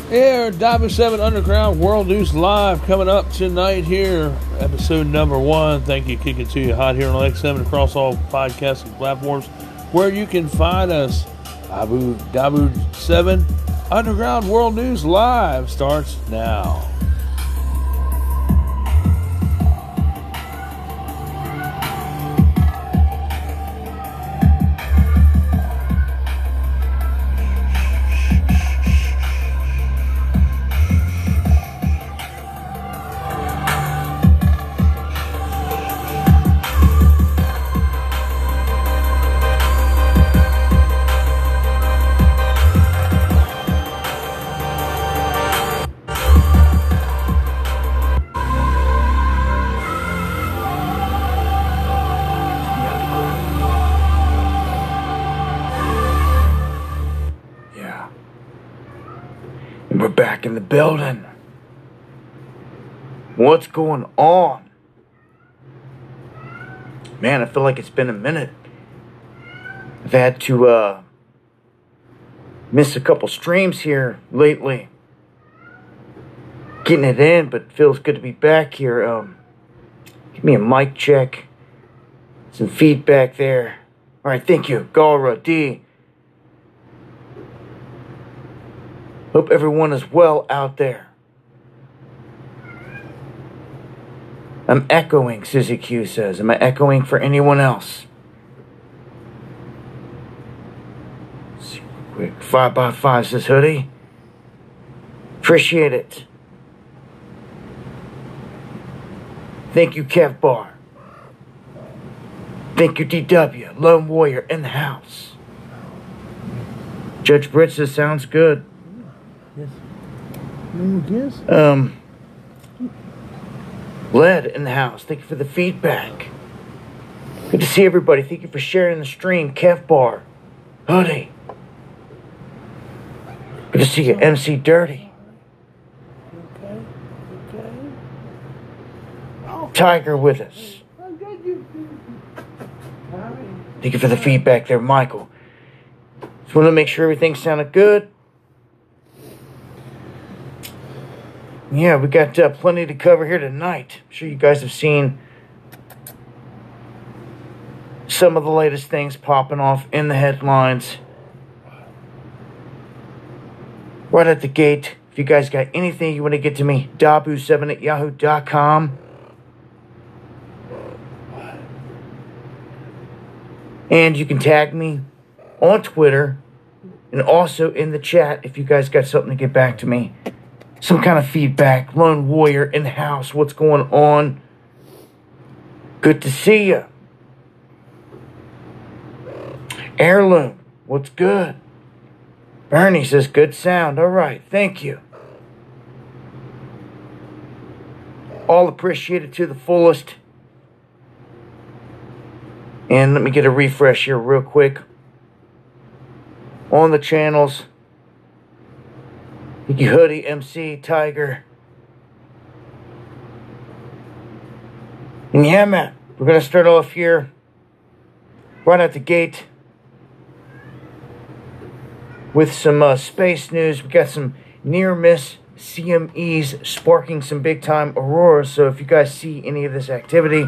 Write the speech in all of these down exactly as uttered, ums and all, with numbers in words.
Yeah, Dabu seven Underground World News Live coming up tonight here. Episode number one. Thank you, kicking to you hot here on X seven across all podcasting platforms where you can find us. Dabu, Dabu seven Underground World News Live starts now. We're back in the building. What's going on? Man, I feel like it's been a minute. I've had to uh, miss a couple streams here lately. Getting it in, but it feels good to be back here. Um, give me a mic check. Some feedback there. All right, thank you, Galra D. Hope everyone is well out there. I'm echoing, Susie Q says. Am I echoing for anyone else? Let's see real quick. Five by five says Hoodie. Appreciate it. Thank you, Kev Bar. Thank you, D W. Lone Warrior in the house. Judge Britt says sounds good. Yes. Mm, yes. Um, Lead in the house. Thank you for the feedback. Good to see everybody. Thank you for sharing the stream. Kev Bar, Hoodie. Good to see you, M C Dirty. Okay. Okay. Oh. Tiger with us. Thank you for the feedback there, Michael. Just want to make sure everything sounded good. Yeah, we got uh, plenty to cover here tonight. I'm sure you guys have seen some of the latest things popping off in the headlines. Right at the gate, if you guys got anything you want to get to me, dabu seven at yahoo dot com. And you can tag me on Twitter and also in the chat if you guys got something to get back to me. Some kind of feedback. Lone Warrior in the house. What's going on? Good to see you. Heirloom. What's good? Bernie says good sound. All right. Thank you. All appreciated to the fullest. And let me get a refresh here real quick. On the channels. Thank you, Hoodie, M C, Tiger. And yeah, man, we're going to start off here right at the gate with some uh, space news. We got some near-miss C M Es sparking some big-time auroras. So if you guys see any of this activity,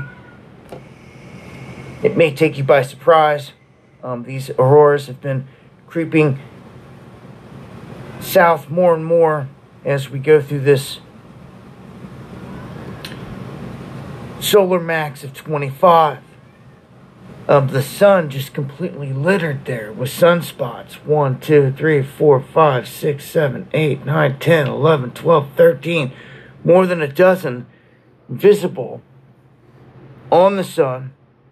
it may take you by surprise. Um, these auroras have been creeping south more and more as we go through this solar max of twenty-five. Um, the sun just completely littered there with sunspots. one, two, three, four, five, six, seven, eight, nine, ten, eleven, twelve, thirteen. More than a dozen visible on the sun.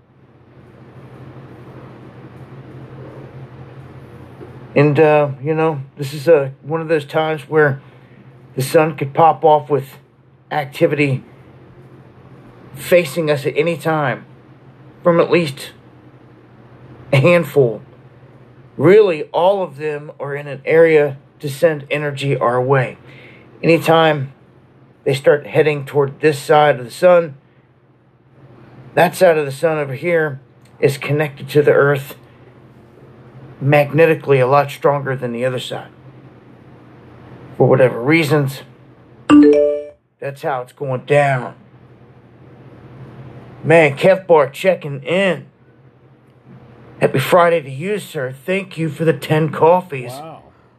And, uh, you know, this is uh, one of those times where the sun could pop off with activity facing us at any time from at least a handful. Really, all of them are in an area to send energy our way. Anytime they start heading toward this side of the sun, that side of the sun over here is connected to the Earth magnetically a lot stronger than the other side. for whatever reasons. That's how it's going down. Man, Kev Bar checking in. Happy Friday to you, sir. Thank you for the ten coffees. Wow.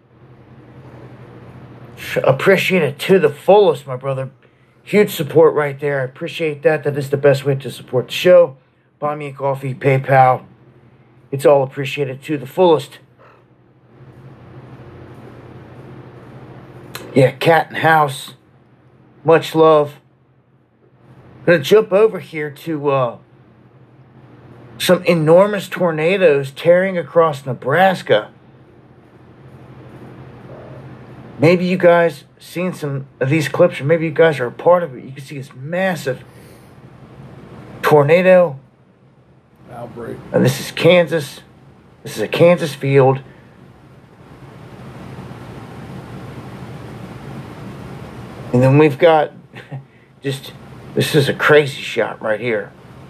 Appreciate it to the fullest, my brother. Huge support right there. I appreciate that. That is the best way to support the show. Buy me a coffee, PayPal. It's all appreciated to the fullest. Yeah, cat and house. Much love. Gonna jump over here to uh, some enormous tornadoes tearing across Nebraska. Maybe you guys seen some of these clips, or maybe you guys are a part of it. You can see this massive tornado outbreak. And this is Kansas. This is a Kansas field. And then we've got just, this is a crazy shot right here.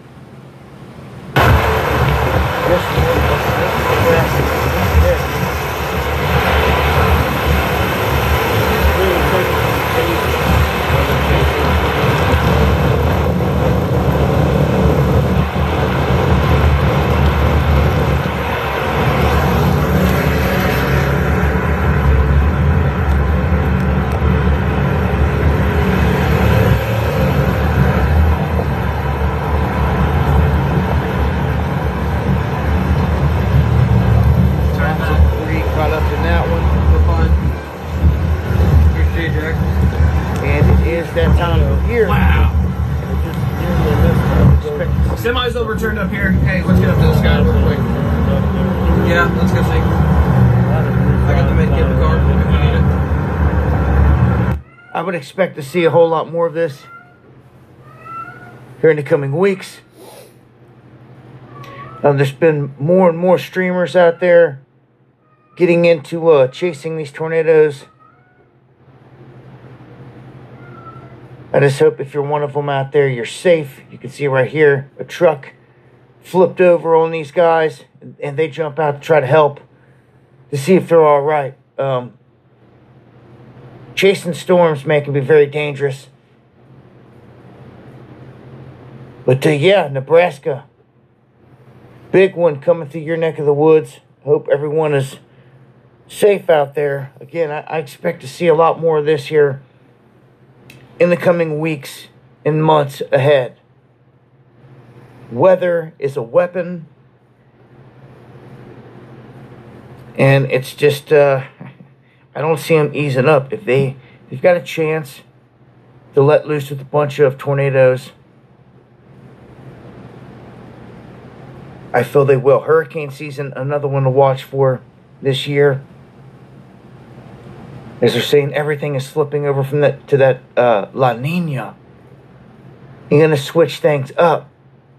Semi's overturned up here. Hey, let's get up to this guy real quick. Yeah, let's go see. I got the med kit in the car if you need it. I would expect to see a whole lot more of this here in the coming weeks. Um, there's been more and more streamers out there getting into uh, chasing these tornadoes. I just hope if you're one of them out there, you're safe. You can see right here, a truck flipped over on these guys, and they jump out to try to help to see if they're all right. Um, chasing storms, man, can be very dangerous. But uh, yeah, Nebraska, big one coming through your neck of the woods. Hope everyone is safe out there. Again, I, I expect to see a lot more of this here in the coming weeks and months ahead. Weather is a weapon. And it's just, uh, I don't see them easing up. If they, they've got a chance to let loose with a bunch of tornadoes, I feel they will. Hurricane season, another one to watch for this year. As they're saying, everything is flipping over from that to that uh, La Nina. You're going to switch things up.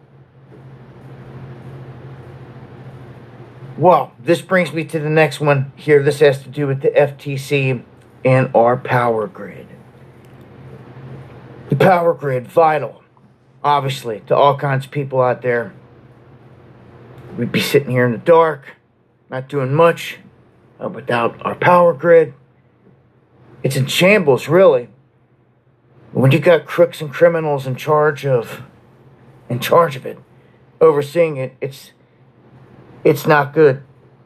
Well, this brings me to the next one here. This has to do with the F T C and our power grid. The power grid, vital, obviously, to all kinds of people out there. We'd be sitting here in the dark, not doing much uh, without our power grid. It's in shambles, really. When you got crooks and criminals in charge of, in charge of it, overseeing it, it's, it's not good.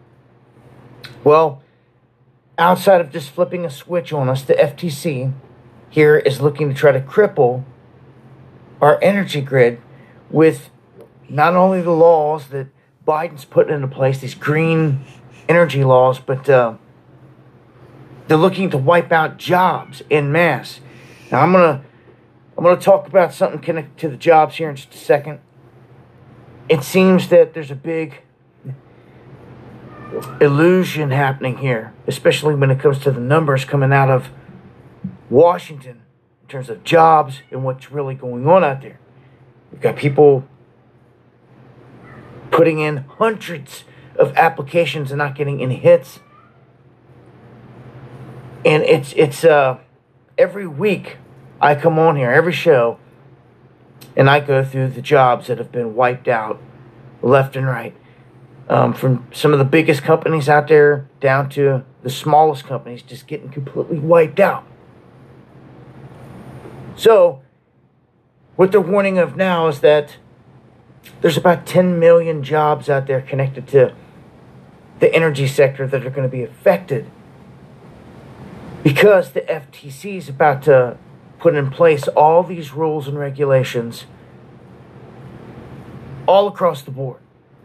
Well, outside of just flipping a switch on us, the F T C here is looking to try to cripple our energy grid with not only the laws that Biden's putting into place, these green energy laws, but uh, they're looking to wipe out jobs en masse. Now, I'm gonna I'm gonna talk about something connected to the jobs here in just a second. It seems that there's a big illusion happening here, especially when it comes to the numbers coming out of Washington in terms of jobs and what's really going on out there. We've got people putting in hundreds of applications and not getting any hits. And it's, it's, uh, every week I come on here, every show, and I go through the jobs that have been wiped out left and right. Um, from some of the biggest companies out there down to the smallest companies just getting completely wiped out. So, what they're warning of now is that there's about ten million jobs out there connected to the energy sector that are going to be affected because the F T C is about to put in place all these rules and regulations all across the board.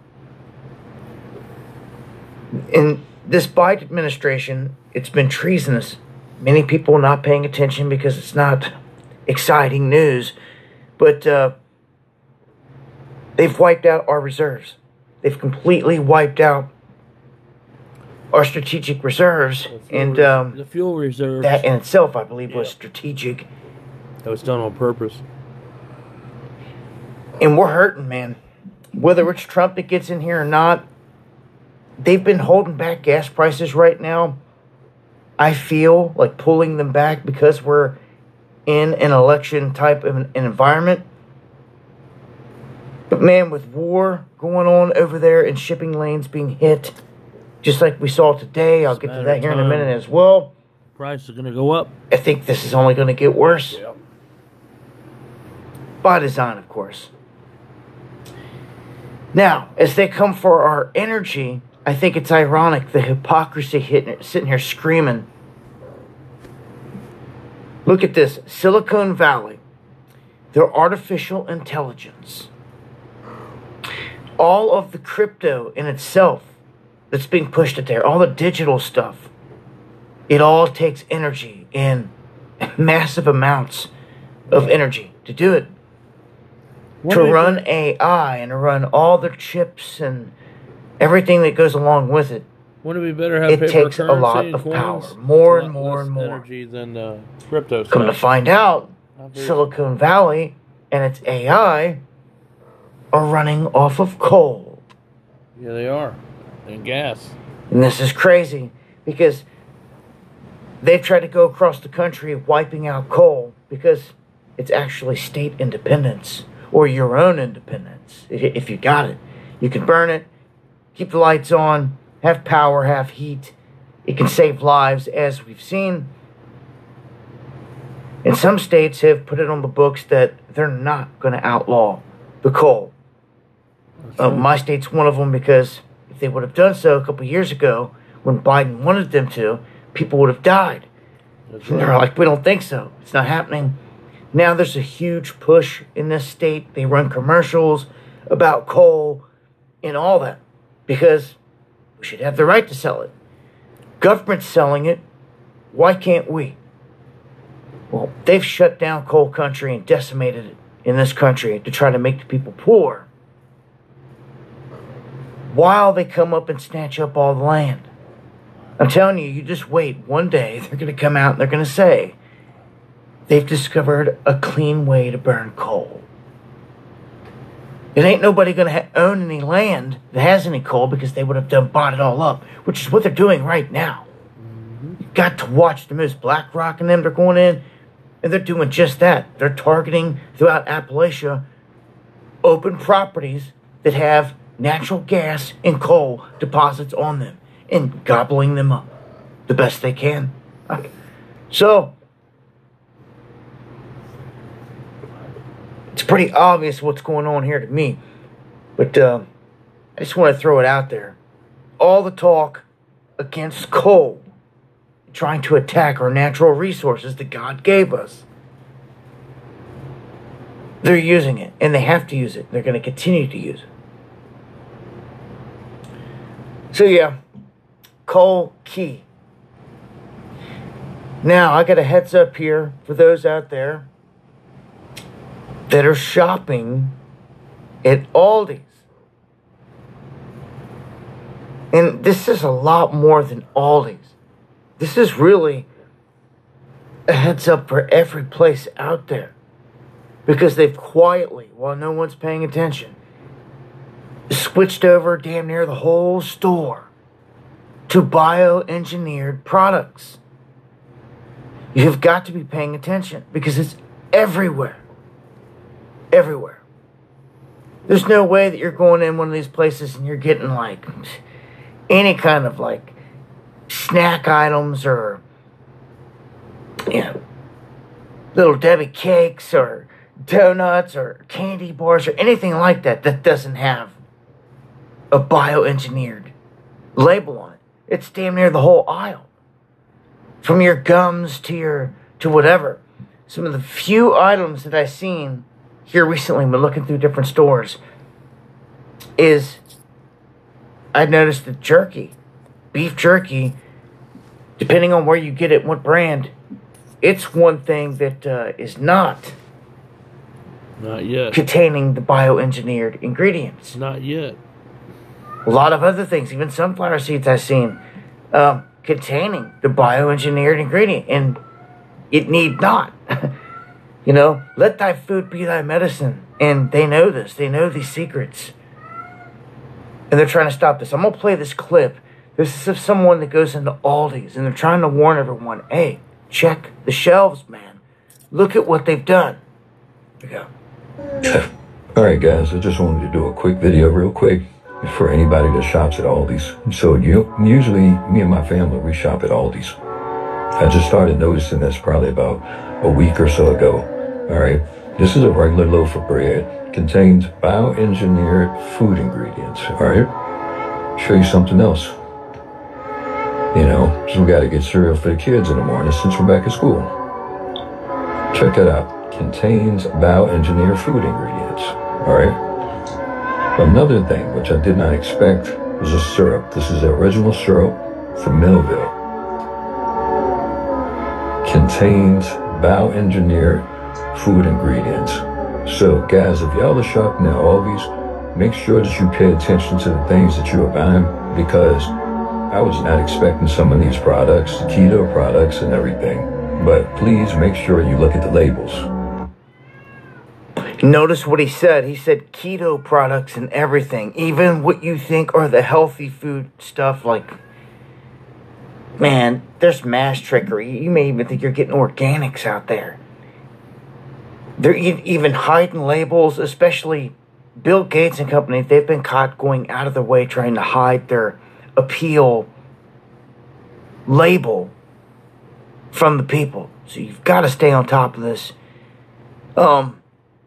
In this Biden administration, it's been treasonous. Many people not paying attention because it's not exciting news, but uh, they've wiped out our reserves. They've completely wiped out our strategic reserves, and um, the fuel reserves. That in itself, I believe, was strategic. That was done on purpose. And we're hurting, man. Whether it's Trump that gets in here or not, they've been holding back gas prices right now. I feel like pulling them back because we're in an election type of an environment. But man, with war going on over there and shipping lanes being hit, just like we saw today, I'll get to that here in a minute as well. Prices are going to go up. I think this is only going to get worse. Yeah. By design, of course. Now, as they come for our energy, I think it's ironic, the hypocrisy hitting, sitting here screaming. Look at this. Silicon Valley. Their artificial intelligence. All of the crypto in itself that's being pushed at there, all the digital stuff, it all takes energy and massive amounts of energy to do it. What to run A I and to run all the chips and everything that goes along with it. Wouldn't it be better to have it paper takes a lot of power, more and more and more energy than uh, crypto stuff. Come to find out, Silicon Valley and its A I are running off of coal. Yeah, they are, and gas. And this is crazy because they've tried to go across the country wiping out coal because it's actually state independence or your own independence. If you got it, you can burn it, keep the lights on, have power, have heat. It can save lives, as we've seen. And some states have put it on the books that they're not going to outlaw the coal. Uh, my state's one of them because if they would have done so a couple of years ago, when Biden wanted them to, people would have died. That's right. They're like, we don't think so. It's not happening. Now there's a huge push in this state. They run commercials about coal and all that because we should have the right to sell it. Government's selling it. Why can't we? Well, they've shut down coal country and decimated it in this country to try to make the people poor while they come up and snatch up all the land. I'm telling you, you just wait. One day, they're going to come out and they're going to say, they've discovered a clean way to burn coal. It ain't nobody going to ha- own any land that has any coal because they would have done bought it all up, which is what they're doing right now. Mm-hmm. You've got to watch the moves. BlackRock and them, they're going in, and they're doing just that. They're targeting throughout Appalachia open properties that have natural gas and coal deposits on them and gobbling them up the best they can. So, it's pretty obvious what's going on here to me. But uh, I just want to throw it out there. All the talk against coal, trying to attack our natural resources that God gave us. They're using it, and they have to use it. They're going to continue to use it. So yeah, coal key. Now, I got a heads up here for those out there that are shopping at Aldi's. And this is a lot more than Aldi's. This is really a heads up for every place out there. Because they've quietly, while no one's paying attention, switched over damn near the whole store to bioengineered products. You've got to be paying attention because it's everywhere. Everywhere. There's no way that you're going in one of these places and you're getting like any kind of like snack items or, you know, little Debbie cakes or donuts or candy bars or anything like that that doesn't have a bioengineered label on it. It's damn near the whole aisle. From your gums to your, to whatever. Some of the few items that I've seen here recently when looking through different stores is I noticed that jerky, beef jerky, depending on where you get it, what brand, it's one thing that uh, is not Not yet. containing the bioengineered ingredients. Not yet. A lot of other things, even sunflower seeds I've seen, um, containing the bioengineered ingredient, and it need not. You know, let thy food be thy medicine. And they know this. They know these secrets. And they're trying to stop this. I'm going to play this clip. This is of someone that goes into Aldi's, and they're trying to warn everyone, hey, check the shelves, man. Look at what they've done. Here we go. Alright guys, I just wanted to do a quick video real quick for anybody that shops at Aldi's. So you, usually me and my family, we shop at Aldi's. I just started noticing this probably about a week or so ago. Alright, this is a regular loaf of bread. Contains bioengineered food ingredients. Alright, show you something else. You know, so we gotta get cereal for the kids in the morning since we're back at school. Check that out. Contains bioengineered food ingredients. Alright. Another thing which I did not expect was a syrup. This is the original syrup from Millville. Contains bioengineered food ingredients. So guys, if y'all are shopping at Aldi's, make sure that you pay attention to the things that you are buying, because I was not expecting some of these products, the keto products and everything. But please make sure you look at the labels. Notice what he said. He said keto products and everything. Even what you think are the healthy food stuff, like, man, there's mass trickery. You may even think you're getting organics out there. They're e- even hiding labels, especially Bill Gates and company. They've been caught going out of their way trying to hide their appeal label from the people. So you've got to stay on top of this. Um,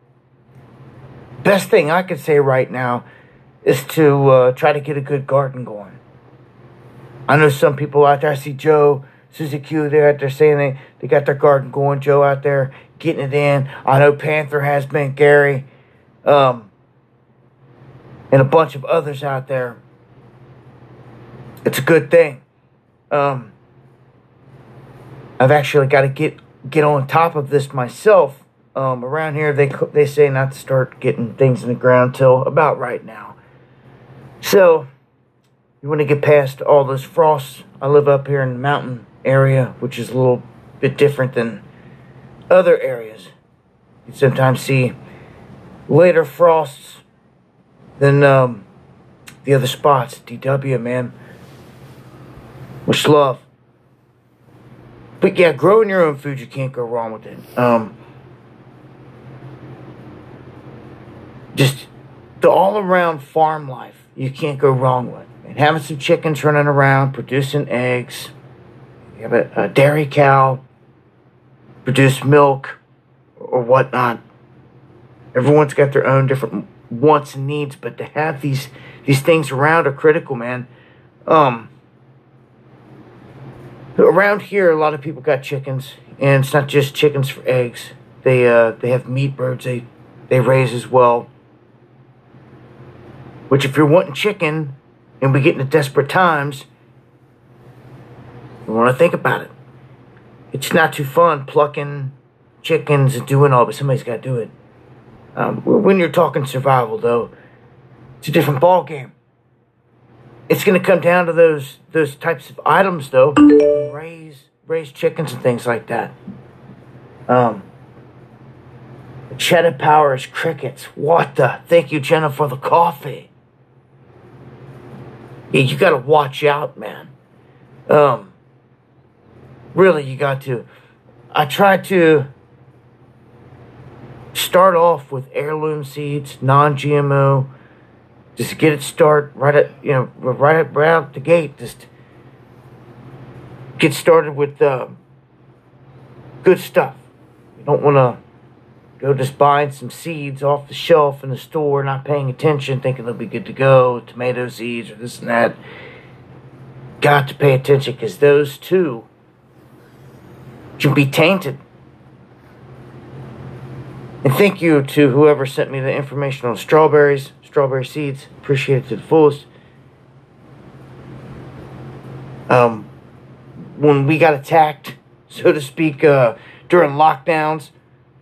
best thing I could say right now is to uh, try to get a good garden going. I know some people out there. I see Joe, Susie Q, they're out there saying they, they got their garden going. Joe out there getting it in. I know Panther has been, Gary, um, and a bunch of others out there. It's a good thing. Um, I've actually got to get get on top of this myself. Um, around here, they they say not to start getting things in the ground till about right now. So, you want to get past all those frosts. I live up here in the mountain area, which is a little bit different than other areas. You sometimes see later frosts than um, the other spots. D W, man. Much love. But yeah, growing your own food, you can't go wrong with it. Um, just the all-around farm life, you can't go wrong with. And having some chickens running around, producing eggs. You have a, a dairy cow, produce milk or whatnot. Everyone's got their own different wants and needs, but to have these these things around are critical, man. Um... Around here, a lot of people got chickens, and it's not just chickens for eggs. They uh, they have meat birds they they raise as well. Which, if you're wanting chicken, and we get into desperate times, you want to think about it. It's not too fun plucking chickens and doing all, but somebody's got to do it. Um, when you're talking survival, though, it's a different ball game. It's going to come down to those those types of items, though. Raise raise chickens and things like that. Um, Cheddar Power is crickets. What the? Thank you, Jenna, for the coffee. Yeah, you got to watch out, man. Um, really, you got to. I try to start off with heirloom seeds, non-G M O. Just get it start right at you know right at, right out the gate. Just get started with uh, good stuff. You don't want to go just buying some seeds off the shelf in the store, not paying attention, thinking they'll be good to go. Tomato seeds or this and that. Got to pay attention because those too can be tainted. And thank you to whoever sent me the information on strawberries, strawberry seeds. Appreciate it to the fullest. Um, when we got attacked, so to speak, uh, during lockdowns,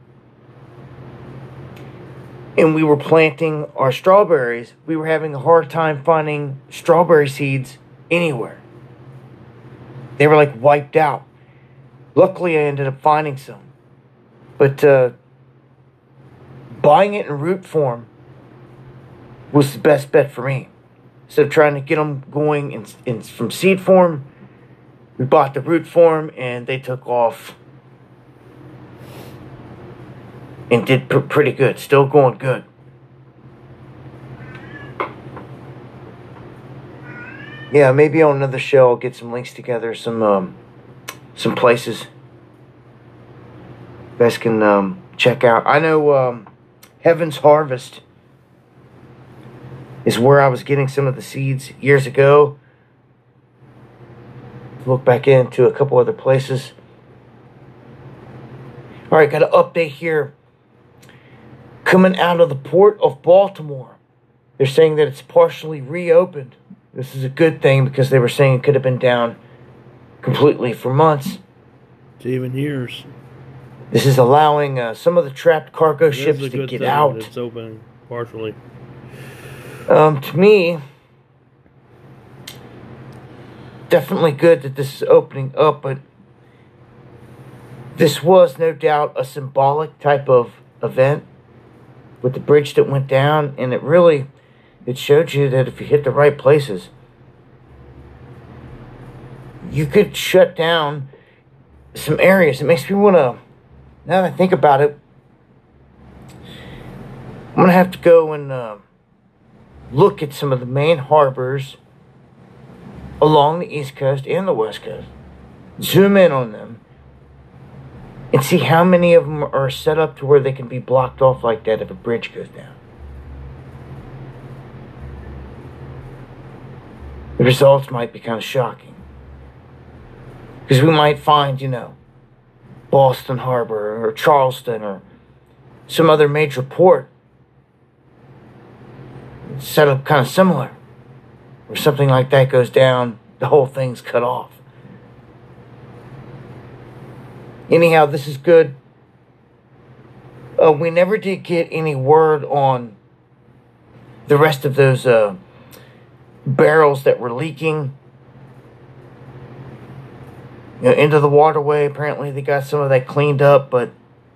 and we were planting our strawberries, we were having a hard time finding strawberry seeds anywhere. They were like wiped out. Luckily, I ended up finding some. But uh, buying it in root form was the best bet for me. So trying to get them going in, in from seed form, we bought the root form and they took off and did pr- pretty good. Still going good. Yeah, maybe on another show I'll get some links together, some um, some places you guys can um, check out. I know um, Heaven's Harvest is where I was getting some of the seeds years ago. Look back into a couple other places. All right, got an update here. Coming out of the port of Baltimore, they're saying that it's partially reopened. This is a good thing because they were saying it could have been down completely for months. To even years. This is allowing uh, some of the trapped cargo This ships is a to good get thing out. that It's open partially. Um, to me, definitely good that this is opening up, but this was no doubt a symbolic type of event with the bridge that went down, and it really, it showed you that if you hit the right places, you could shut down some areas. It makes me want to, now that I think about it, I'm going to have to go and uh, look at some of the main harbors along the East Coast and the West Coast. Zoom in on them and see how many of them are set up to where they can be blocked off like that if a bridge goes down. The results might be kind of shocking. Because we might find, you know, Boston Harbor or Charleston or some other major port set up kind of similar. Or something like that goes down, the whole thing's cut off. Anyhow, this is good. Uh, we never did get any word on the rest of those uh, barrels that were leaking, you know, into the waterway. Apparently they got some of that cleaned up, but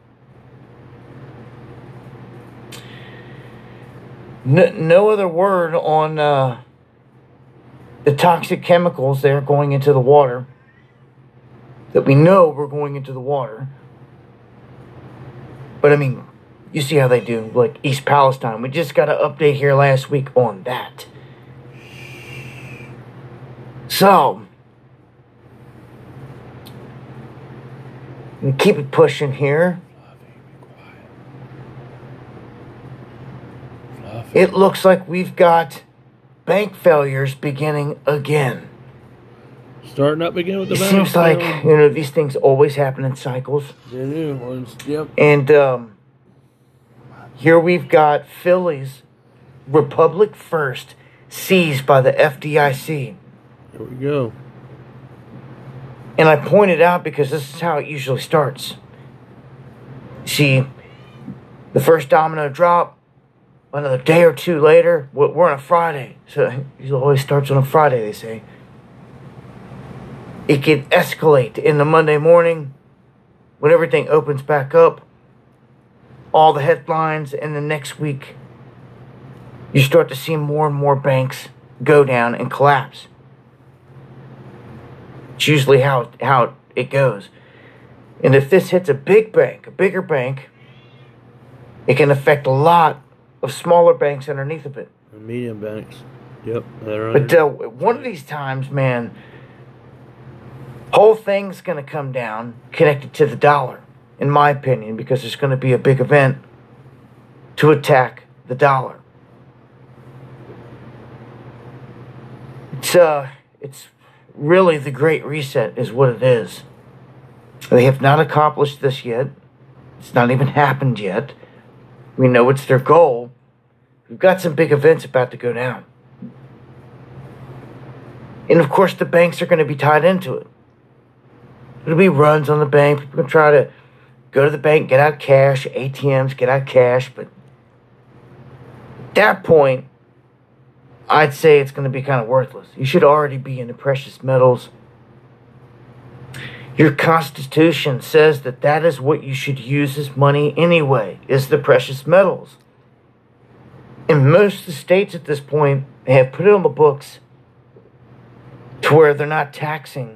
no, no other word on uh, the toxic chemicals that are going into the water, that we know were going into the water. But I mean, you see how they do, like East Palestine. We just got an update here last week on that. So, we keep it pushing here. It looks like we've got bank failures beginning again. Starting up again with the It bank. seems like, you know, these things always happen in cycles. They do. Ones- Yep. And um, here we've got Philly's Republic First seized by the F D I C. There we go. And I pointed out because this is how it usually starts. See, the first domino drop, another day or two later, we're on a Friday. So it always starts on a Friday, they say. It can escalate in the Monday morning when everything opens back up. All the headlines, and the next week you start to see more and more banks go down and collapse. It's usually how, how it goes. And if this hits a big bank, a bigger bank, It can affect a lot of smaller banks underneath of it. And medium banks. Yep. But uh, one of these times, man, whole thing's going to come down connected to the dollar, in my opinion, because there's going to be a big event to attack the dollar. It's uh, it's really the Great Reset is what it is. They have not accomplished this yet. It's not even happened yet. We know it's their goal. We've got some big events about to go down. And of course, the banks are going to be tied into it. There'll be runs on the bank. People can try to go to the bank, get out cash, A T Ms, get out cash. But at that point, I'd say it's going to be kind of worthless. You should already be into precious metals. Your Constitution says that that is what you should use as money anyway, is the precious metals. In most of the states at this point, they have put it on the books to where they're not taxing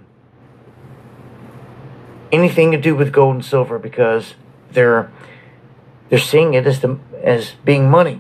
anything to do with gold and silver because they're they're seeing it as the, as being money.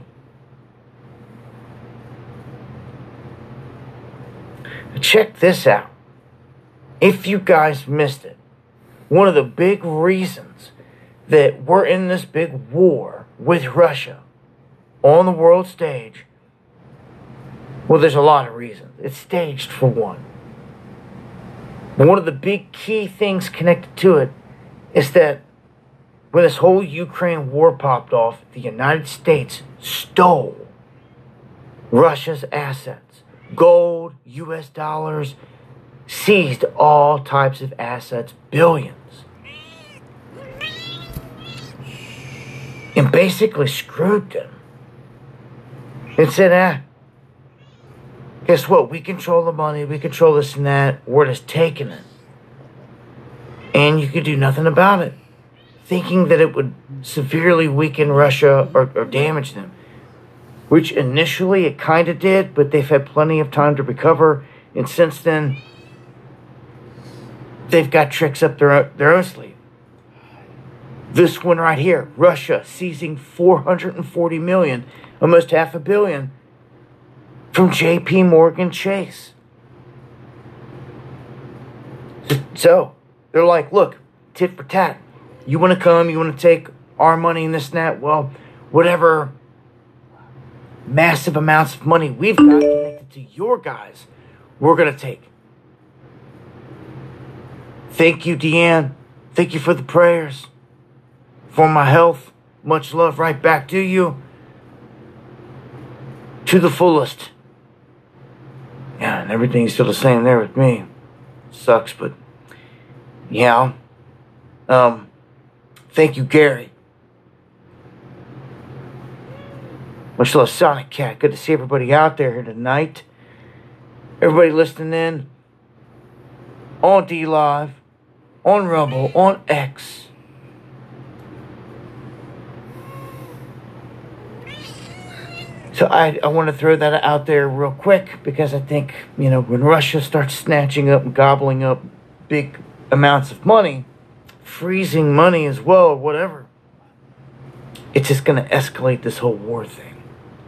Check this out. If you guys missed it, one of the big reasons that we're in this big war with Russia on the world stage, well, there's a lot of reasons. It's staged for one. But one of the big key things connected to it is that when this whole Ukraine war popped off, the United States stole Russia's assets. Gold, U S dollars, seized all types of assets, billions. And basically screwed them. And said, ah, guess what? We control the money. We control this and that. We're just taking it. And you could do nothing about it. Thinking that it would severely weaken Russia or, or damage them. Which initially it kind of did, but they've had plenty of time to recover. And since then, they've got tricks up their, their own sleeve. This one right here, Russia seizing four hundred forty million dollars, almost half a billion, from J P Morgan Chase. So, they're like, look, tit for tat. You want to come, you want to take our money and this and that? Well, whatever massive amounts of money we've got connected to your guys, we're going to take. Thank you, Deanne. Thank you for the prayers. For my health. Much love right back to you. To the fullest. Yeah, and everything's still the same there with me. Sucks, but yeah. Um, thank you, Gary. Much love, Sonic Cat. Good to see everybody out there here tonight. Everybody listening in on D Live, on Rumble, on X. So I, I want to throw that out there real quick because I think, you know, when Russia starts snatching up and gobbling up big amounts of money, freezing money as well or whatever, it's just going to escalate this whole war thing.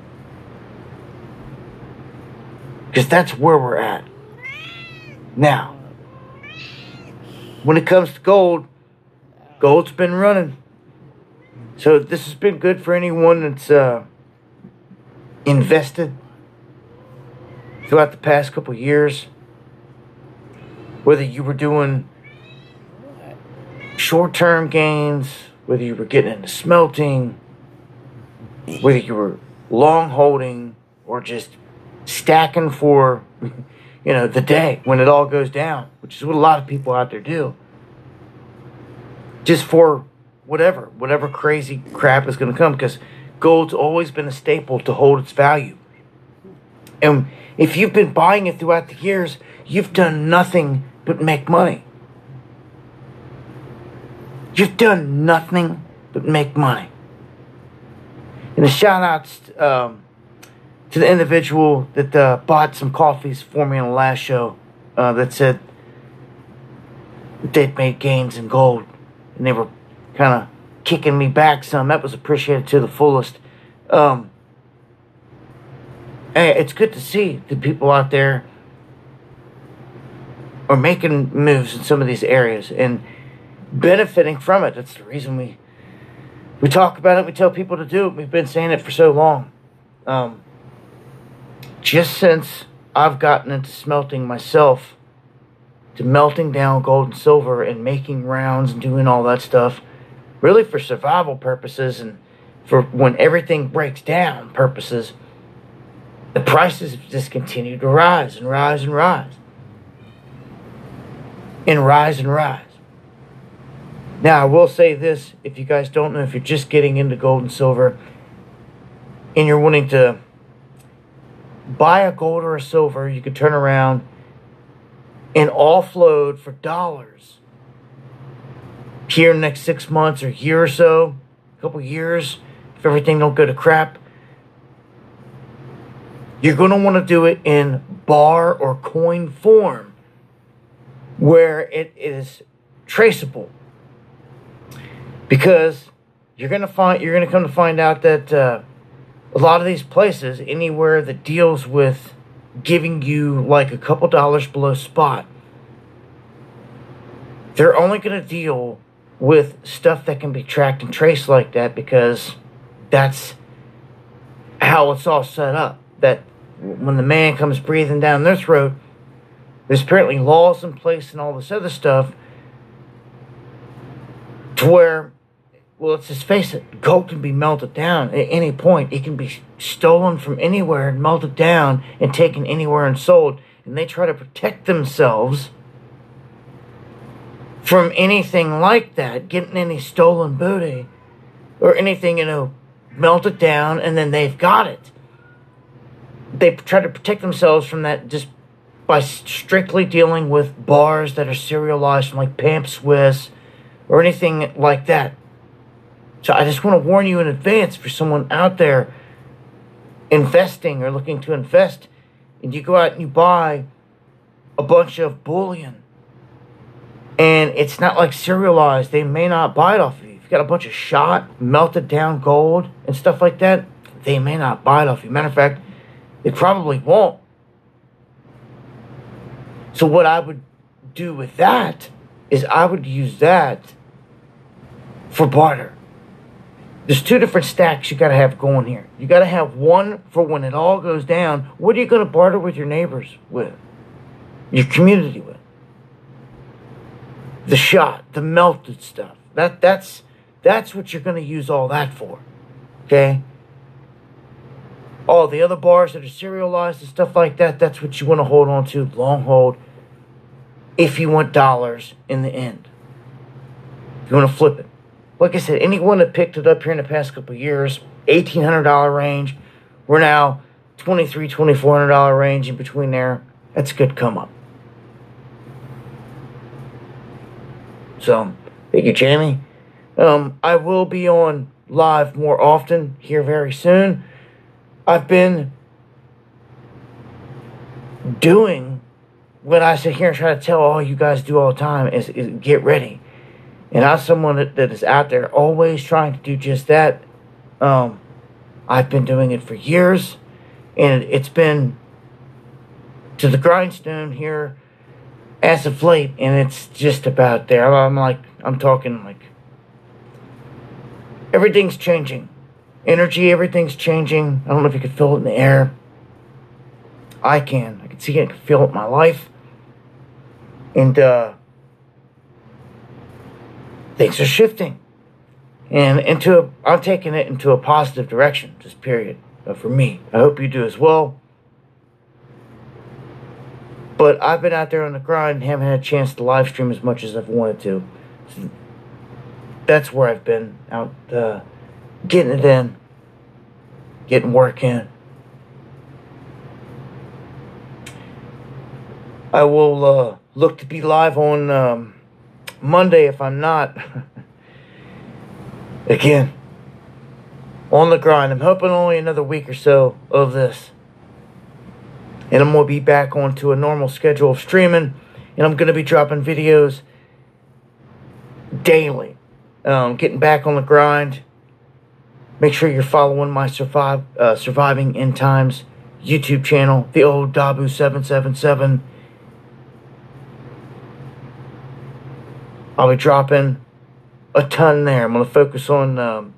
Because that's where we're at. Now, when it comes to gold, gold's been running. So this has been good for anyone that's uh, invested throughout the past couple of years. Whether you were doing short-term gains, whether you were getting into smelting, whether you were long holding or just stacking for, you know, the day when it all goes down, which is what a lot of people out there do. Just for whatever, whatever crazy crap is going to come, because gold's always been a staple to hold its value. And if you've been buying it throughout the years, you've done nothing but make money. You've done nothing but make money. And a shout out um, to the individual that uh, bought some coffees for me on the last show uh, that said that they'd made gains in gold and they were kind of kicking me back some. That was appreciated to the fullest. Um, hey, it's good to see the people out there are making moves in some of these areas and benefiting from it. That's the reason we we talk about it. We tell people to do it. We've been saying it for so long. Um, just since I've gotten into smelting myself, to melting down gold and silver and making rounds and doing all that stuff, really for survival purposes and for when everything breaks down purposes, the prices have just continued to rise and rise and rise. And rise and rise. Now, I will say this, if you guys don't know, if you're just getting into gold and silver and you're wanting to buy a gold or a silver, you could turn around and offload for dollars here in the next six months or year or so, a couple years, if everything don't go to crap. You're going to want to do it in bar or coin form, where it is traceable, because you're gonna find you're gonna come to find out that uh, a lot of these places, anywhere that deals with giving you like a couple dollars below spot, they're only gonna deal with stuff that can be tracked and traced like that, because that's how it's all set up. That when the man comes breathing down their throat, there's apparently laws in place and all this other stuff to where, well, let's just face it, gold can be melted down at any point. It can be stolen from anywhere and melted down and taken anywhere and sold. And they try to protect themselves from anything like that, getting any stolen booty or anything, you know, melted down and then they've got it. They try to protect themselves from that just by strictly dealing with bars that are serialized from like Pamp Swiss or anything like that. So I just want to warn you in advance, for someone out there investing or looking to invest, and you go out and you buy a bunch of bullion and it's not like serialized, they may not buy it off of you. If you've got a bunch of shot, melted down gold and stuff like that, they may not buy it off you. Matter of fact, they probably won't. So what I would do with that is I would use that for barter. There's two different stacks you got to have going here. You got to have one for when it all goes down. What are you going to barter with your neighbors with? Your community with? The shot, the melted stuff. That that's that's what you're going to use all that for. Okay? All the other bars that are serialized and stuff like that, that's what you want to hold on to, long hold, if you want dollars in the end. If you want to flip it. Like I said, anyone that picked it up here in the past couple of years, eighteen hundred dollars range, we're now twenty-three hundred dollars, twenty-four hundred dollars range in between there. That's a good come up. So, thank you, Jamie. Um, I will be on live more often here very soon. I've been doing what I sit here and try to tell all you guys do all the time is, is get ready. And I'm someone that, that is out there always trying to do just that. Um, I've been doing it for years, and it's been to the grindstone here as of late, and it's just about there. I'm like, I'm talking like everything's changing. Energy, everything's changing. I don't know if you can feel it in the air. I can. I can see it. I can feel it in my life. And, uh, things are shifting. And into a, I'm taking it into a positive direction, just period, uh, for me. I hope you do as well. But I've been out there on the grind and haven't had a chance to live stream as much as I've wanted to. So that's where I've been, out uh, getting it in, getting work in. I will uh, look to be live on um, Monday if I'm not. Again, on the grind. I'm hoping only another week or so of this. And I'm going to be back onto a normal schedule of streaming. And I'm going to be dropping videos daily. um, getting back on the grind. Make sure you're following my survive, uh, Surviving End Times YouTube channel, the old Dabu seven seven seven. I'll be dropping a ton there. I'm going to focus on um,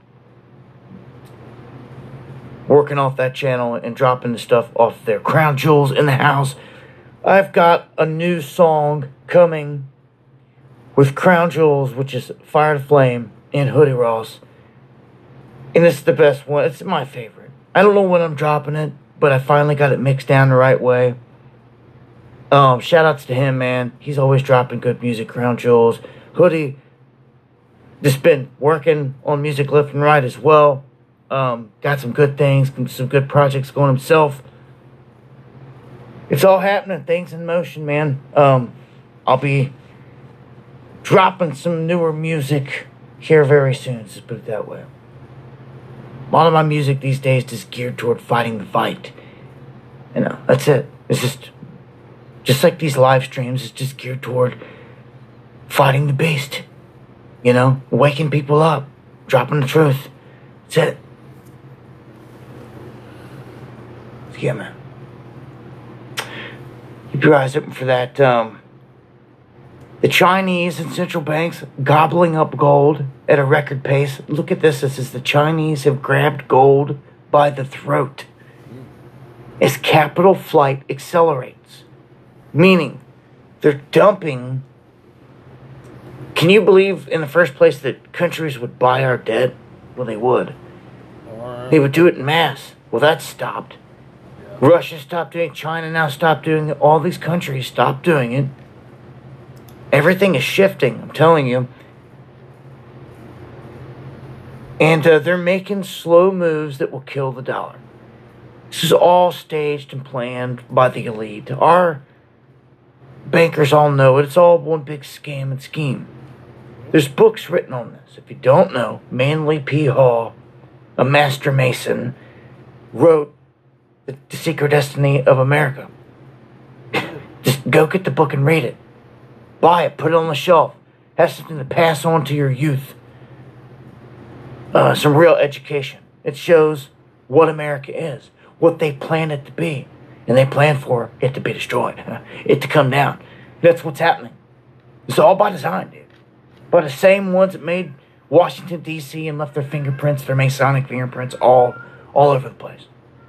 working off that channel and dropping the stuff off there. Crown Jewels in the house. I've got a new song coming with Crown Jewels, which is Fire to Flame and Hoodie Ross. And this is the best one. It's my favorite. I don't know when I'm dropping it, but I finally got it mixed down the right way. Um, shout outs to him, man. He's always dropping good music, Crown Jewels. Hoodie just been working on music left and right as well. Um, got some good things, some good projects going himself. It's all happening. Things in motion, man. Um, I'll be dropping some newer music here very soon. Just put it that way. A lot of my music these days is geared toward fighting the fight. You know, that's it. It's just, just like these live streams, it's just geared toward fighting the beast. You know, waking people up, dropping the truth. That's it. So yeah, man. Keep your eyes open for that. Um, the Chinese and central banks gobbling up gold at a record pace. Look at this. This is the Chinese have grabbed gold by the throat as capital flight accelerates. Meaning, they're dumping. Can you believe in the first place that countries would buy our debt? Well, they would. Right. They would do it in mass. Well, that's stopped. Yeah. Russia stopped doing it. China now stopped doing it. All these countries stopped doing it. Everything is shifting, I'm telling you. And uh, they're making slow moves that will kill the dollar. This is all staged and planned by the elite. Our bankers all know it. It's all one big scam and scheme. There's books written on this. If you don't know, Manly P. Hall, a master mason, wrote The, the Secret Destiny of America. Just go get the book and read it. Buy it, put it on the shelf. Have something to pass on to your youth. Uh, some real education. It shows what America is, what they plan it to be. And they plan for it to be destroyed, it to come down. That's what's happening. It's all by design, dude. By the same ones that made Washington, D C and left their fingerprints, their Masonic fingerprints, all, all over the place.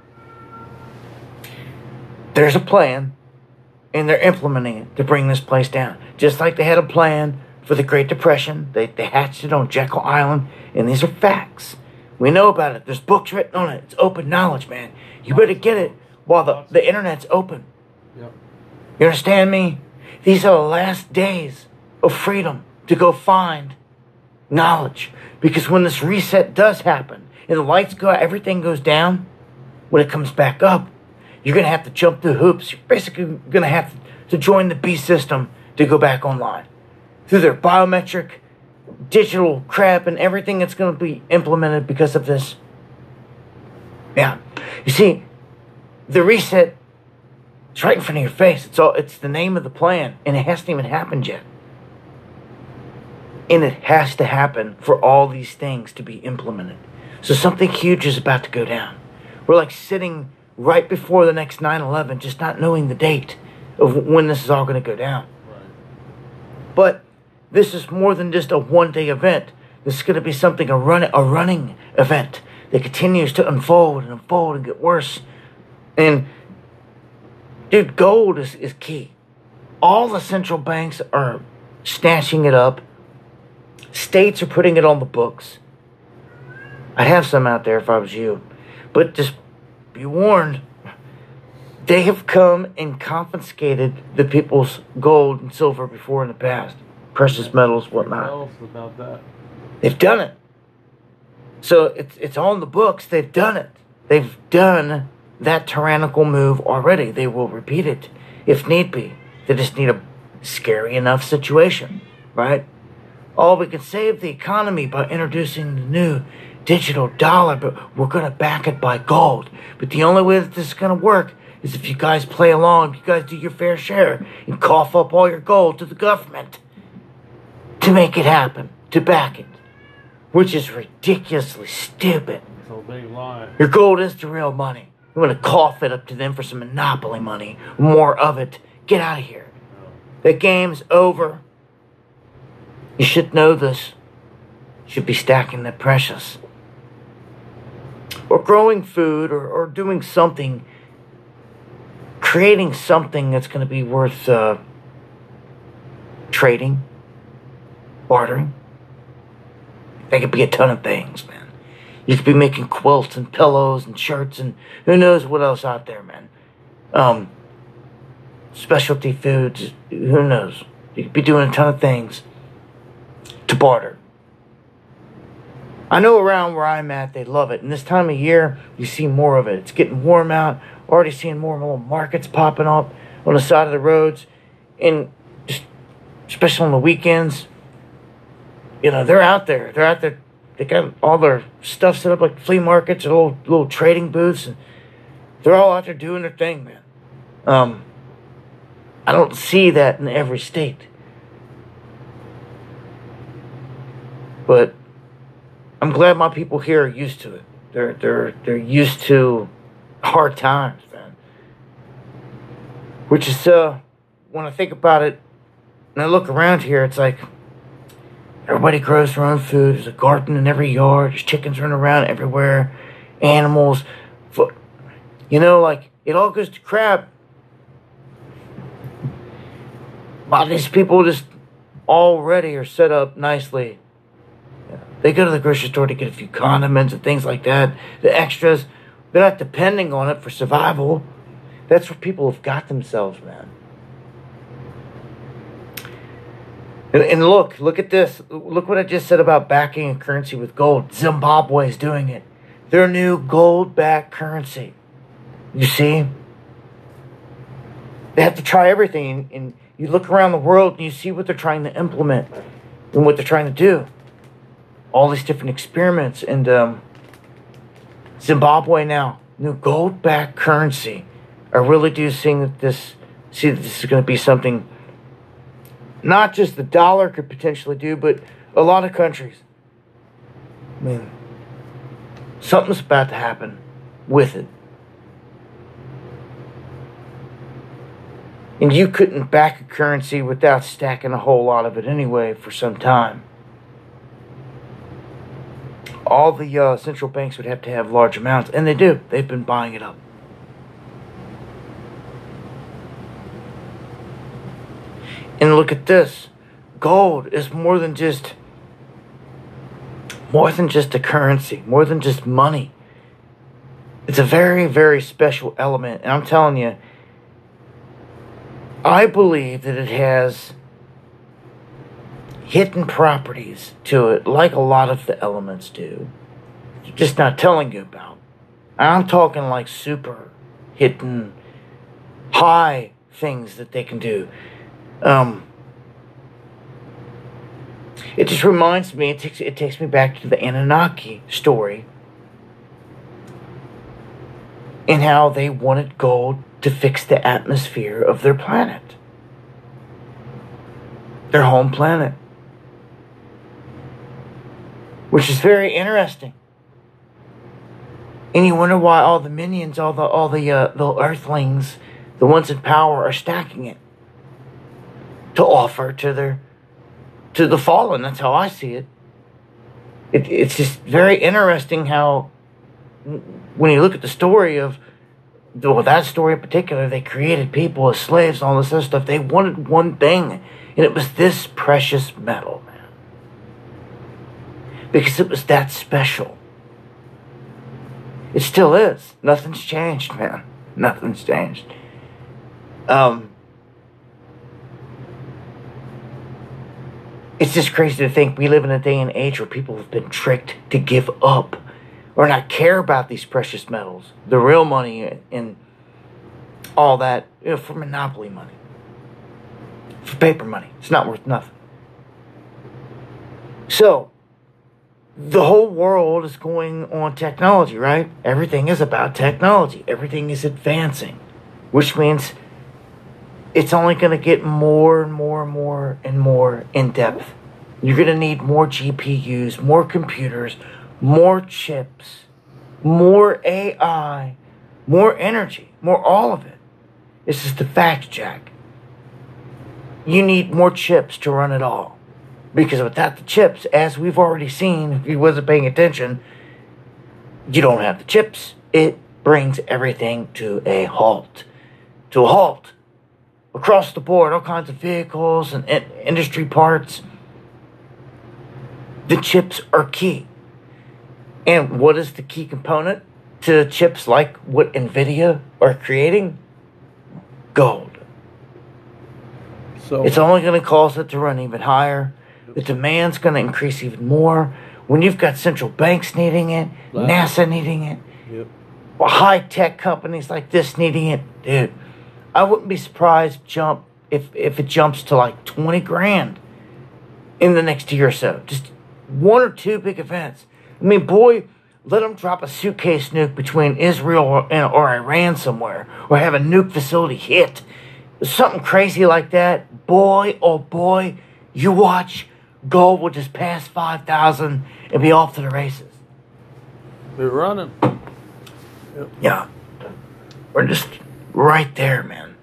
There's a plan, and they're implementing it to bring this place down. Just like they had a plan for the Great Depression. They, they hatched it on Jekyll Island, and these are facts. We know about it. There's books written on it. It's open knowledge, man. You better get it while the, the internet's open. Yep. You understand me? These are the last days of freedom to go find knowledge. Because when this reset does happen, and the lights go out, everything goes down, when it comes back up, you're going to have to jump through hoops. You're basically going to have to join the B system to go back online. Through their biometric, digital crap, and everything that's going to be implemented because of this. Yeah. You see, the reset is right in front of your face. It's all, it's the name of the plan, and it hasn't even happened yet. And it has to happen for all these things to be implemented. So something huge is about to go down. We're like sitting right before the next nine eleven, just not knowing the date of when this is all going to go down. Right. But this is more than just a one-day event. This is going to be something, a, run, a running event that continues to unfold and unfold and get worse. And, dude, gold is, is key. All the central banks are snatching it up. States are putting it on the books. I'd have some out there if I was you. But just be warned, they have come and confiscated the people's gold and silver before in the past. Precious metals, whatnot. Tell us about that. They've done it. So it's it's on the books. They've done it. They've done that tyrannical move already. They will repeat it if need be. They just need a scary enough situation, right? Oh, we can save the economy by introducing the new digital dollar, but we're going to back it by gold. But the only way that this is going to work is if you guys play along, if you guys do your fair share, and cough up all your gold to the government to make it happen, to back it. which is ridiculously stupid. It's a big lie. Your gold is the real money. You want to cough it up to them for some monopoly money, more of it. Get out of here. The game's over. You should know this. You should be stacking the precious. Or growing food, or, or doing something, creating something that's going to be worth uh, trading, bartering. That could be a ton of things, man. You could be making quilts and pillows and shirts and who knows what else out there, man. Um, specialty foods, who knows. You could be doing a ton of things to barter. I know around where I'm at, they love it. And this time of year, you see more of it. It's getting warm out. Already seeing more little markets popping up on the side of the roads. And just, especially on the weekends, you know, they're out there. They're out there. They got all their stuff set up like flea markets or little, little trading booths. And they're all out there doing their thing, man. Um, I don't see that in every state. But I'm glad my people here are used to it. They're they're they're used to hard times, man. Which is uh when I think about it and I look around here, it's like everybody grows their own food. There's a garden in every yard. There's chickens running around everywhere. Animals. You know, like it all goes to crap. A lot of these people just already are set up nicely. They go to the grocery store to get a few condiments and things like that. The extras, they're not depending on it for survival. That's where people have got themselves, man. And, and look, look at this. Look what I just said about backing a currency with gold. Zimbabwe is doing it. Their new gold-backed currency. You see? They have to try everything. And you look around the world and you see what they're trying to implement and what they're trying to do. All these different experiments. And um, Zimbabwe now, new gold-backed currency. I really do see that this, see that this is going to be something not just the dollar could potentially do, but a lot of countries. I mean, something's about to happen with it. And you couldn't back a currency without stacking a whole lot of it anyway for some time. All the uh, central banks would have to have large amounts, and they do. They've been buying it up. And look at this. Gold is more than just more than just a currency, more than just money. It's a very, very special element. And I'm telling you, I believe that it has hidden properties to it, like a lot of the elements do. Just not telling you about. I'm talking like super hidden, high things that they can do. Um, it just reminds me, it takes, it takes me back to the Anunnaki story and how they wanted gold to fix the atmosphere of their planet, their home planet, which is very interesting. And you wonder why all the minions, all the all the uh, the Earthlings, the ones in power, are stacking it to offer to their to the fallen. That's how I see it. It it's just very interesting how when you look at the story of well, that story in particular, they created people as slaves and all this other stuff. They wanted one thing, and it was this precious metal, man. Because it was that special. It still is. Nothing's changed, man. Nothing's changed. Um, it's just crazy to think we live in a day and age where people have been tricked to give up or not care about these precious metals, the real money and all that, you know, for monopoly money, for paper money. It's not worth nothing. So, the whole world is going on technology, right? Everything is about technology. Everything is advancing, which means it's only going to get more and more and more and more in depth You're going to need more G P Us, more computers, more chips, more A I, more energy, more all of it. This is the fact, Jack. You need more chips to run it all. Because without the chips, as we've already seen, if you wasn't paying attention, you don't have the chips. It brings everything to a halt. To a halt. Across the board, all kinds of vehicles and in- industry parts. The chips are key. And what is the key component to chips like what NVIDIA are creating? Gold. So it's only going to cause it to run even higher. The demand's going to increase even more. When you've got central banks needing it, wow. NASA needing it, yep. well, high-tech companies like this needing it, dude, I wouldn't be surprised jump if, if it jumps to like twenty grand in the next year or so. Just one or two big events. I mean, boy, let them drop a suitcase nuke between Israel or, or Iran somewhere, or have a nuke facility hit. Something crazy like that. Boy, oh boy, you watch. Gold will just pass five thousand and be off to the races. We're running. Yep. Yeah. We're just right there, man.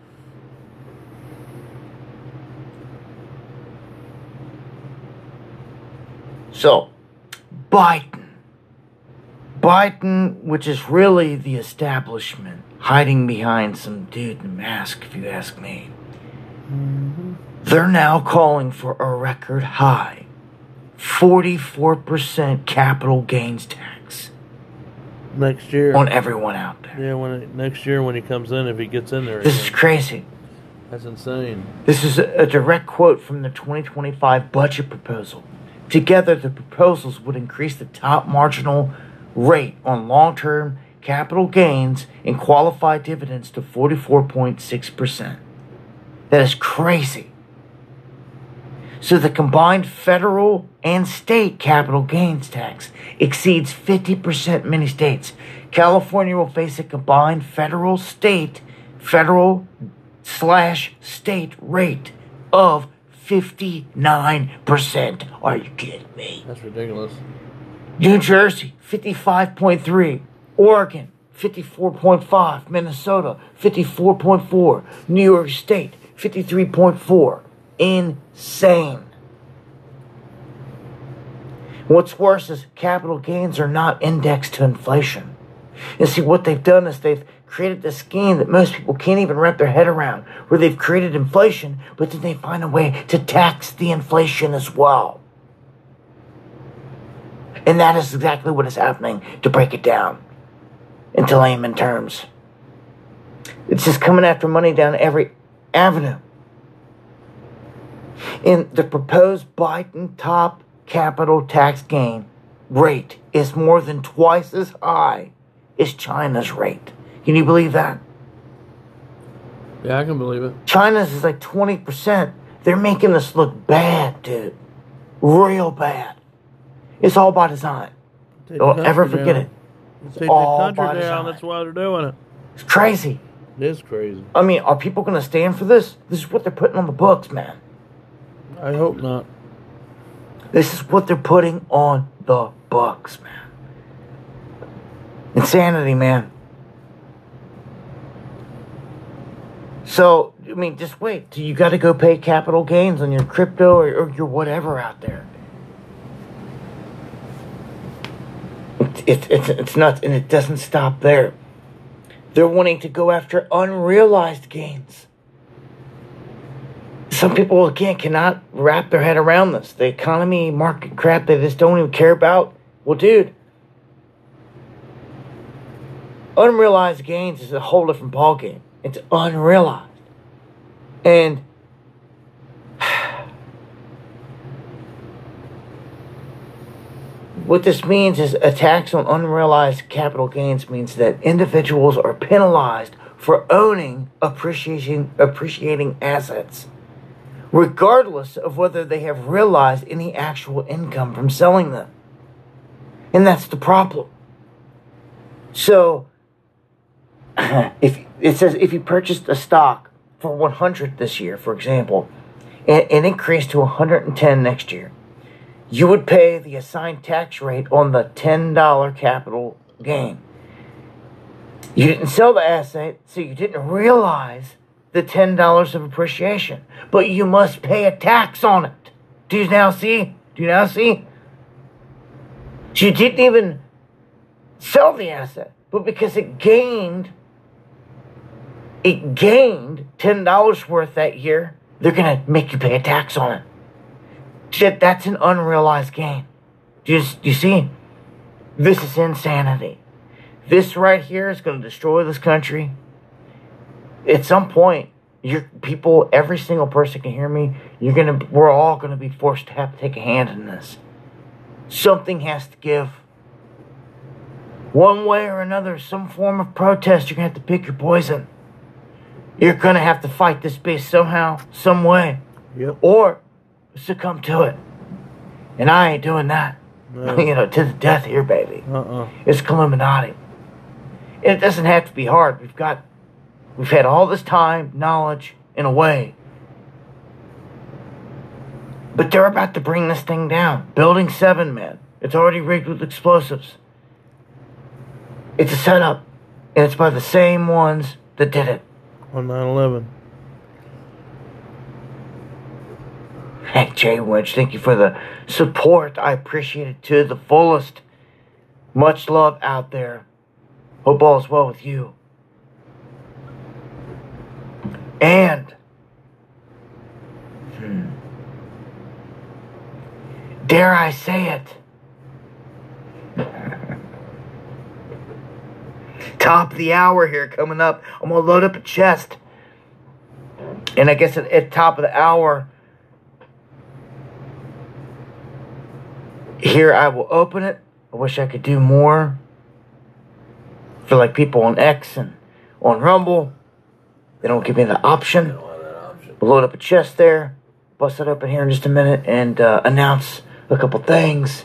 So, Biden. Biden, which is really the establishment, hiding behind some dude in a mask, if you ask me. Mm-hmm. They're now calling for a record high forty-four percent capital gains tax. Next year. On everyone out there. Yeah, when it, next year when he comes in, if he gets in there. This again. is crazy. That's insane. This is a, a direct quote from the twenty twenty-five budget proposal. Together, the proposals would increase the top marginal rate on long-term capital gains and qualified dividends to forty-four point six percent. That is crazy. So the combined federal and state capital gains tax exceeds fifty percent in many states. California will face a combined federal state, federal slash state rate of fifty-nine percent. Are you kidding me? That's ridiculous. New Jersey, fifty-five point three. Oregon, fifty-four point five. Minnesota, fifty-four point four. New York State, fifty-three point four. Insane. What's worse is capital gains are not indexed to inflation. And see, what they've done is they've created this scheme that most people can't even wrap their head around, where they've created inflation, but then they find a way to tax the inflation as well. And that is exactly what is happening, to break it down into layman terms. It's just coming after money down every avenue. And the proposed Biden top capital tax gain rate is more than twice as high as China's rate. Can you believe that? Yeah, I can believe it. China's is like twenty percent. They're making us look bad, dude. Real bad. It's all by design. Don't ever forget it. It's Take all the country by down. Design. That's why they're doing it. It's crazy. It is crazy. I mean, are people going to stand for this? This is what they're putting on the books, man. I hope not. This is what they're putting on the books, man. Insanity, man. So, I mean, just wait. You got to go pay capital gains on your crypto or, or your whatever out there. It's, it's, it's, it's nuts, and it doesn't stop there. They're wanting to go after unrealized gains. Some people, again, cannot wrap their head around this. The economy, market crap, they just don't even care about. Well, dude, unrealized gains is a whole different ballgame. It's unrealized. And what this means is a tax on unrealized capital gains means that individuals are penalized for owning appreciating, appreciating assets, regardless of whether they have realized any actual income from selling them. And that's the problem. So, if it says if you purchased a stock for one hundred this year, for example, and it increased to one hundred ten next year, you would pay the assigned tax rate on the ten dollar capital gain. You didn't sell the asset, so you didn't realize the ten dollars of appreciation. But you must pay a tax on it. Do you now see? Do you now see? So you didn't even sell the asset, but because it gained, it gained ten dollars worth that year, they're going to make you pay a tax on it. Shit, that's an unrealized gain. Do you, do you see? This is insanity. This right here is going to destroy this country. At some point, you're, people, every single person can hear me. You're gonna, we're all going to be forced to have to take a hand in this. Something has to give. One way or another, some form of protest, you're going to have to pick your poison. You're going to have to fight this beast somehow, some way. Yep. Or succumb to it. And I ain't doing that. No. You know, to the death here, baby. Uh-uh. It's Illuminati. And it doesn't have to be hard. We've got, we've had all this time, knowledge, in a way. But they're about to bring this thing down. Building seven, man. It's already rigged with explosives. It's a setup. And it's by the same ones that did it. On nine eleven. Hey, Jay Winch, thank you for the support. I appreciate it to the fullest. Much love out there. Hope all is well with you. And, hmm, dare I say it, top of the hour here coming up. I'm going to load up a chest. And I guess at, at top of the hour, here I will open it. I wish I could do more for like people on X and on Rumble. They don't give me the option. We'll load up a chest there, bust it open here in just a minute, and uh, announce a couple things.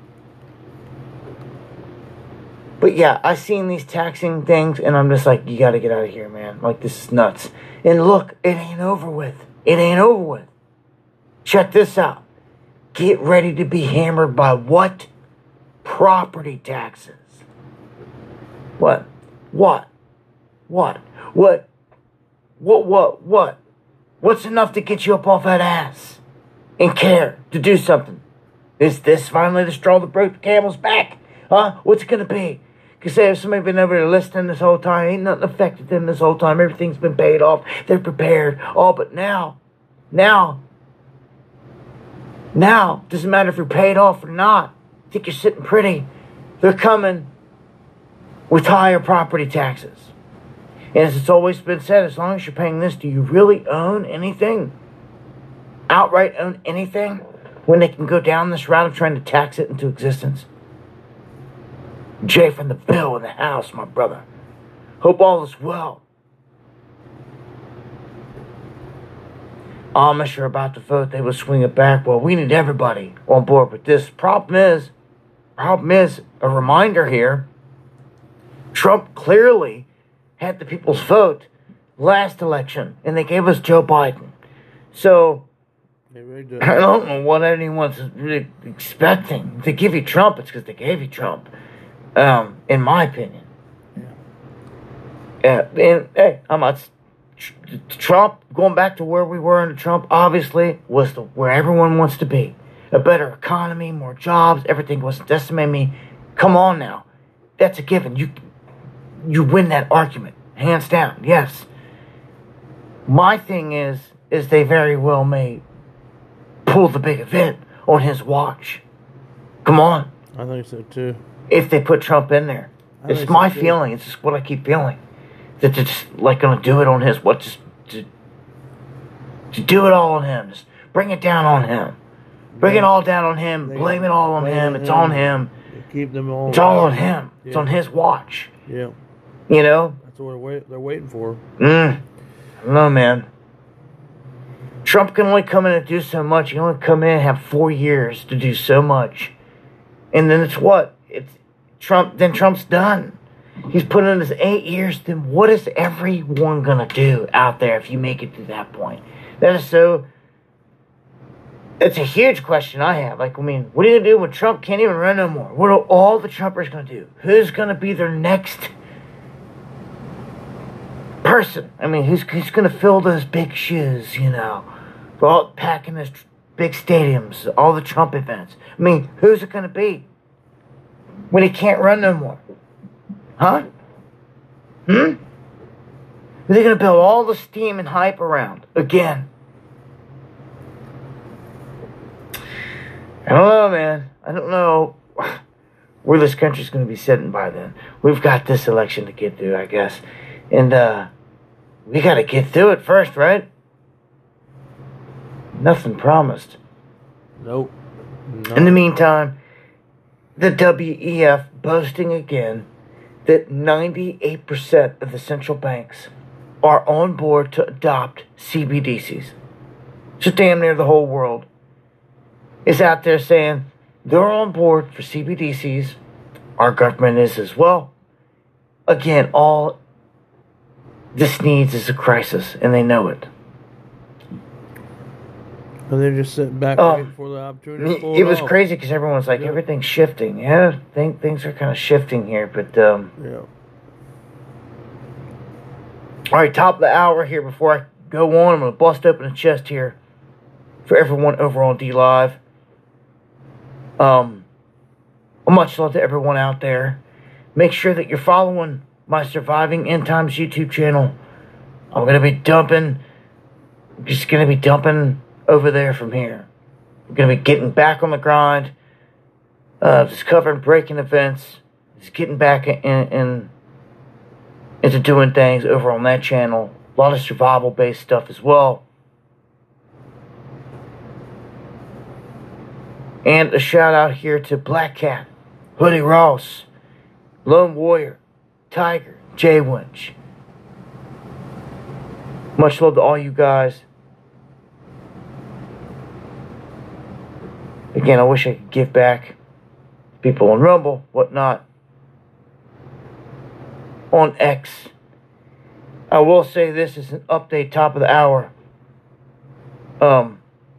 But yeah, I seen these taxing things, and I'm just like, you gotta get out of here, man. Like, this is nuts. And look, it ain't over with. It ain't over with. Check this out. Get ready to be hammered by what? Property taxes. What? What? What? What? What? What? What? What's enough to get you up off that ass and care to do something? Is this finally the straw that broke the camel's back? Huh? What's it gonna be? Because say if somebody been over there listening this whole time, ain't nothing affected them this whole time. Everything's been paid off. They're prepared. Oh, but now, now, now, doesn't matter if you're paid off or not. I think you're sitting pretty. They're coming with higher property taxes. And as it's always been said, as long as you're paying this, do you really own anything? Outright own anything? When they can go down this route of trying to tax it into existence? Jay from the Bill in the house, my brother. Hope all is well. Amish are about to vote. They will swing it back. Well, we need everybody on board with this. Problem is, problem is, a reminder here, Trump clearly had the people's vote last election, and they gave us Joe Biden. So, I don't know what anyone's really expecting. If they give you Trump, it's because they gave you Trump. Um, in my opinion. Yeah. Uh, and, hey, I'm not... Trump, going back to where we were under Trump, obviously, was the, where everyone wants to be. A better economy, more jobs, everything was decimating me. Come on now. That's a given. You you win that argument. Hands down, yes. My thing is, is they very well may pull the big event on his watch. Come on. I think so, too. If they put Trump in there. I it's my so feeling. It's just what I keep feeling. That they're just like going to do it on his, what, just to, to do it all on him. Just bring it down on him. Bring it all down on him. Blame it all on him. It's on him. Keep them all. It's all on him. It's on his watch. Yeah. You know? That's what they're, wait, they're waiting for. Mm. I don't know, man. Trump can only come in and do so much. He can only come in and have four years to do so much. And then it's what? It's Trump. Then Trump's done. He's put in his eight years. Then what is everyone going to do out there if you make it to that point? That is so... It's a huge question I have. Like, I mean, what are you going to do when Trump can't even run no more? What are all the Trumpers going to do? Who's going to be their next person? I mean, who's, who's going to fill those big shoes, you know? For all packing those big stadiums, all the Trump events. I mean, who's it going to be when he can't run no more? Huh? Hmm? Are they going to build all the steam and hype around again? I don't know, man. I don't know where this country's going to be sitting by then. We've got this election to get through, I guess. And, uh, we got to get through it first, right? Nothing promised. Nope. No. In the meantime, the W E F boasting again that ninety-eight percent of the central banks are on board to adopt C B D Cs. So damn near the whole world is out there saying they're on board for C B D Cs. Our government is as well. Again, all this needs is a crisis, and they know it. And they're just sitting back Oh, waiting for the opportunity to pull it, it was off. crazy because everyone's like, Yeah. everything's shifting. Yeah, think, things are kind of shifting here, but um, Yeah. all right, top of the hour here. Before I go on, I'm going to bust open the chest here for everyone over on D Live. Um, much love to everyone out there. Make sure that you're following my Surviving End Times YouTube channel. I'm going to be dumping, just going to be dumping over there from here. We're going to be getting back on the grind, uh, just covering breaking events, just getting back in, in into doing things over on that channel. A lot of survival-based stuff as well. And a shout out here to Black Cat, Hoodie Ross, Lone Warrior, Tiger, Jay Winch. Much love to all you guys. Again, I wish I could give back people on Rumble, whatnot. On X. I will say this is an update top of the hour. Um,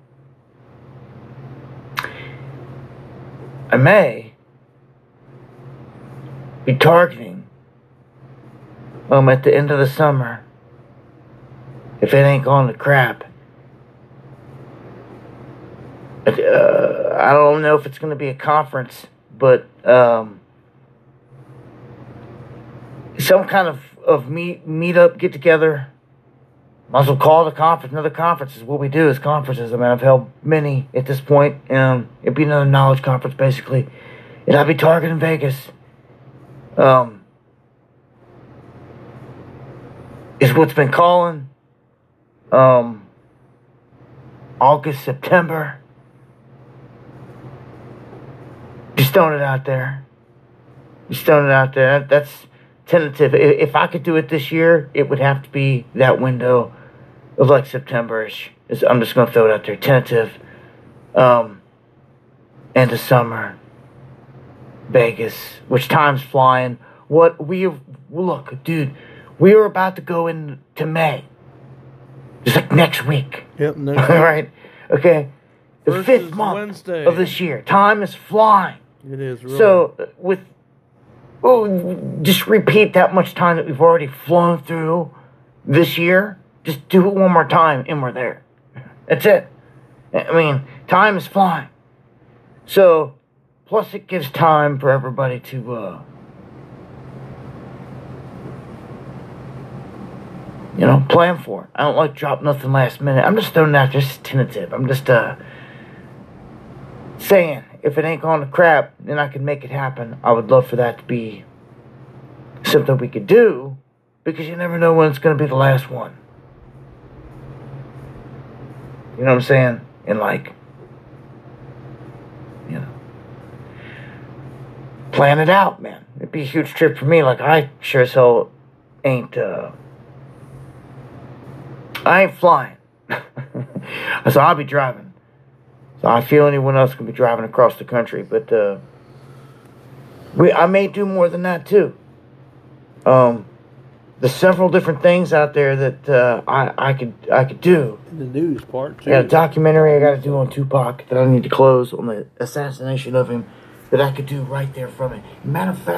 I may be targeting um at the end of the summer, if it ain't gone to crap. Uh, I don't know if it's going to be a conference, but um, some kind of, of meet meet up, get together. Might as well call it a conference. Another conference is what we do is conferences. I mean, I've held many at this point. Um, it'd be another knowledge conference, basically. And I'd be targeting Vegas. Um, is what's been calling. Um, August, September. Just throwing it out there. Just throwing it out there. That, that's tentative. If, if I could do it this year, it would have to be that window of like September-ish. I'm just going to throw it out there. Tentative. Um, end of summer. Vegas. Which time's flying. What we have... Look, dude. We are about to go into May. It's like next week. Yep. Next All right? Okay? The First fifth is month Wednesday. of this year. Time is flying. It is, really. So, uh, with, oh, just repeat that much time that we've already flown through this year. Just do it one more time, and we're there. That's it. I mean, time is flying. So, plus it gives time for everybody to, uh, you know, plan for it. I don't like to drop nothing last minute. I'm just throwing it out there, just tentative. I'm just, uh, saying, if it ain't gone to crap, then I can make it happen. I would love for that to be something we could do, because you never know when it's going to be the last one. You know what I'm saying? And like, you know, plan it out, man. It'd be a huge trip for me. Like, I sure as hell ain't, uh, I ain't flying. So I'll be driving. So I feel anyone else can be driving across the country, but uh, we I may do more than that too. Um, the several different things out there that uh, I I could I could do. The news part too. I got a documentary I got to do on Tupac that I need to close on the assassination of him that I could do right there from it. Matter of fact.